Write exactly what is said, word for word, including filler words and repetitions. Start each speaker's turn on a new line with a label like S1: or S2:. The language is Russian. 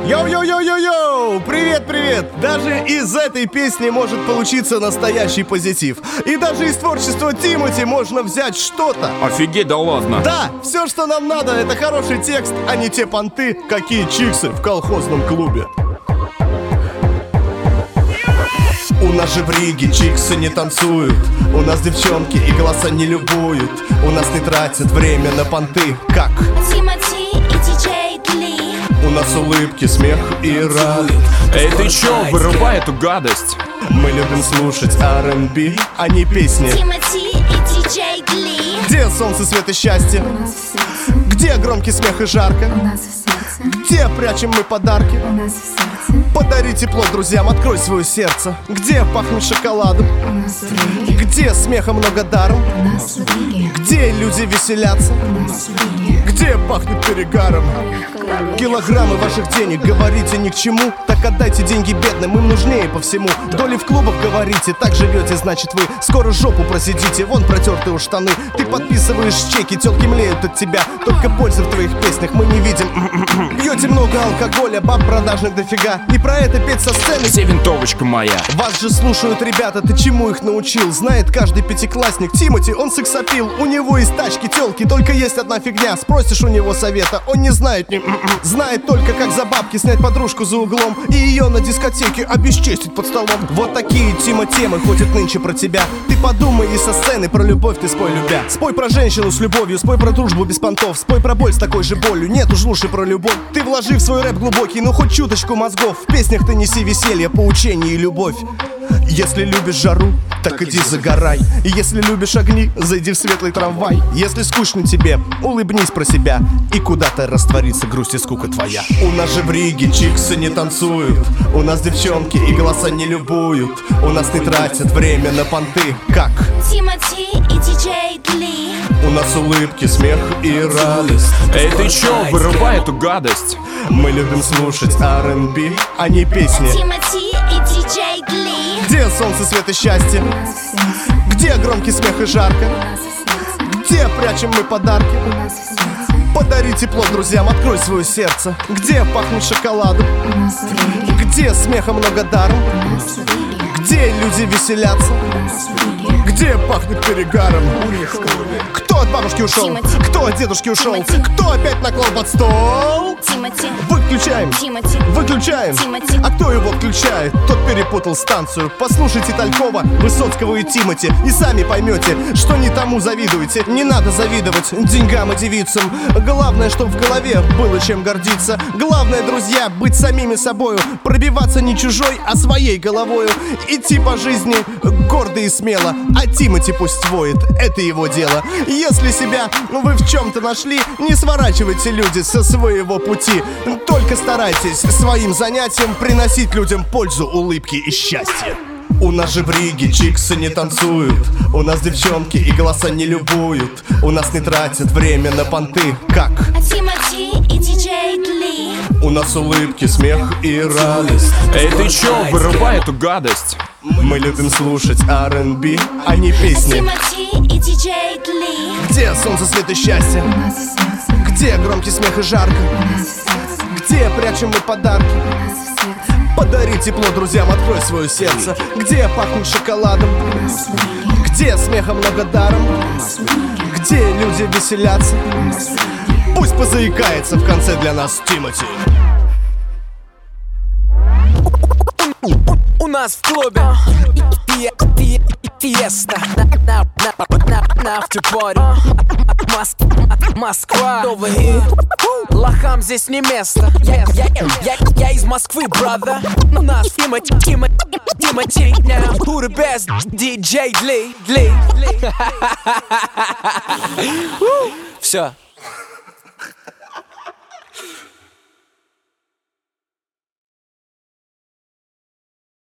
S1: Йоу-йоу-йоу-йоу-йоу! Привет-привет! Даже из этой песни может получиться настоящий позитив. И даже из творчества Тимати можно взять что-то.
S2: Офигеть, да ладно.
S1: Да, все, что нам надо, это хороший текст, а не те понты, какие чиксы в колхозном клубе. У нас же в Риге чиксы не танцуют, у нас девчонки и голоса не любуют, у нас не тратят время на понты, как
S3: Тимати и диджей Дли.
S1: у нас улыбки, смех и радость.
S2: Эй, ты чё, вырубай эту гадость.
S1: Мы любим слушать ар энд би, а не песни.
S3: Тимати и диджей Дли.
S1: Где солнце, свет и счастье?
S4: У нас в сердце,
S1: Где громкий смех и жарко?
S4: у нас в сердце,
S1: Где прячем мы подарки?
S4: у нас в сердце,
S1: Подари тепло друзьям, открой свое сердце. Где пахнет шоколадом?
S4: у нас в Риге,
S1: Где смеха много даром?
S4: у нас в Риге,
S1: Где люди веселятся?
S4: у нас в Риге.
S1: Где пахнет перегаром? Килограммы ваших денег, говорите ни к чему. Так отдайте деньги бедным, им нужнее по всему. Доли в клубах говорите, так живете, значит вы скоро жопу просидите, вон протертые у штаны. Ты подписываешь чеки, телки млеют от тебя. Только пользы в твоих песнях мы не видим. Пьете много алкоголя, баб продажных дофига. И про это петь со сцены.
S2: Где винтовочка моя?
S1: Вас же слушают ребята, ты чему их научил? Знает каждый пятиклассник, Тимати, он сексапил. У него есть тачки, телки, только есть одна фигня. Спросишь у него совета, он не знает ни... Знает только, как за бабки снять подружку за углом и ее на дискотеке обесчестить под столом. Вот такие Тима-темы ходят нынче про тебя. Ты подумай и со сцены про любовь ты спой, любя. Спой про женщину с любовью, спой про дружбу без понтов. Спой про боль с такой же болью, нет уж лучше про любовь. Ты вложи в свой рэп глубокий, ну хоть чуточку мозгов. В песнях ты неси веселье, поучение и любовь. Если любишь жару, так иди загорай. И если любишь огни, зайди в светлый трамвай. Если скучно тебе, улыбнись про себя, и куда-то растворится грусть и скука твоя. У нас же в Риге чиксы не танцуют, у нас девчонки и голоса не любуют, у нас не тратят время на понты, как
S3: Тимати и диджей Дли.
S1: у нас улыбки, смех и радость.
S2: Эй, ты чё, вырубай эту гадость.
S1: Мы любим слушать ар энд би, а не песни.
S3: Тимати и диджей Дли.
S1: Где солнце, свет и счастье?
S4: У нас в сердце,
S1: Где громкий смех и жарко?
S4: у нас в сердце,
S1: Где прячем мы подарки?
S4: у нас в сердце,
S1: Подари тепло друзьям, открой свое сердце. Где пахнет шоколадом?
S4: у нас в Риге,
S1: Где смеха много даром?
S4: у нас в Риге,
S1: Где люди веселятся?
S4: у нас в Риге.
S1: Где пахнет перегаром? Кто от бабушки ушел?
S3: Тимати.
S1: Кто от дедушки ушел?
S3: Тимати.
S1: Кто опять наклал под стол?
S3: Тимати.
S1: Выключаем!
S3: Тимати.
S1: Выключаем!
S3: Тимати.
S1: А кто его включает? Тот перепутал станцию. Послушайте Талькова, Высоцкого и Тимати, и сами поймете, что не тому завидуете. Не надо завидовать деньгам и девицам. Главное, чтоб в голове было чем гордиться. Главное, друзья, быть самими собою. Пробиваться не чужой, а своей головою. Идти по жизни гордо и смело. А Тимати пусть воет, это его дело. Если себя вы в чем-то нашли, не сворачивайте, люди, со своего пути. Только старайтесь своим занятием приносить людям пользу, улыбки и счастье. У нас же в Риге чиксы не танцуют, у нас девчонки и голоса не любуют, у нас не тратят время на понты, как
S3: Тимати и диджей Дли.
S1: у нас улыбки, смех и радость.
S2: Эй, ты чё, вырубай эту гадость.
S1: Мы любим слушать ар энд би, а не песни.
S3: Тимати и диджей Дли.
S1: Где солнце, свет и счастье?
S4: У нас в сердце,
S1: Где громкий смех и жарко?
S4: у нас в сердце,
S1: Где прячем мы подарки?
S4: у нас в сердце,
S1: Подари тепло друзьям, открой свое сердце. Где пахнет шоколадом?
S4: у нас в Риге,
S1: Где смеха много даром?
S4: у нас в Риге,
S1: Где люди веселятся?
S4: у нас в Риге.
S1: Пусть позаикается в конце для нас Тимати.
S5: У нас в клубе фие- фие- фиеста на на автопаре. Мос- Москва, новый хит. Лохам здесь не место. Я, я, я, я из Москвы, брата. У нас Тимати, Тимати, Тимати. Now who the best? диджей Дли, Дли. Все.